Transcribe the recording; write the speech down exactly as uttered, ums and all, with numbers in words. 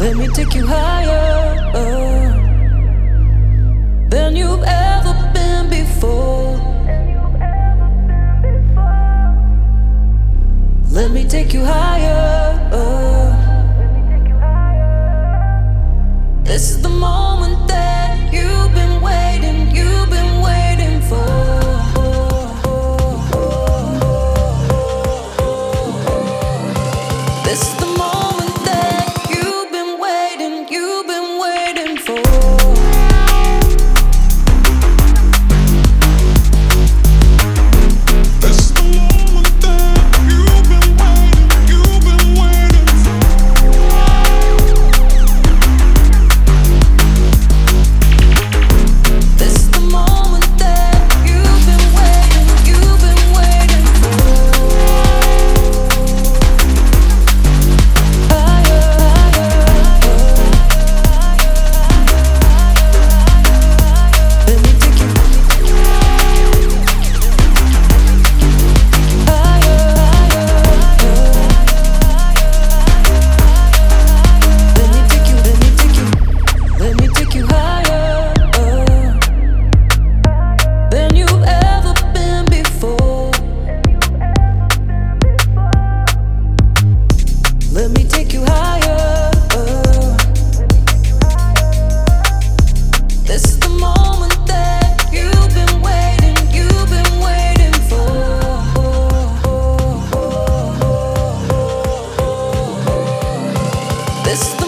Let me take you higher than you've ever been before. Let me take you higher. This is the moment that you've been waiting, you've been waiting for. This is the moment that you've been waiting, you've been waiting for. Let me take you higher. This is the moment that you've been waiting, you've been waiting for. This is the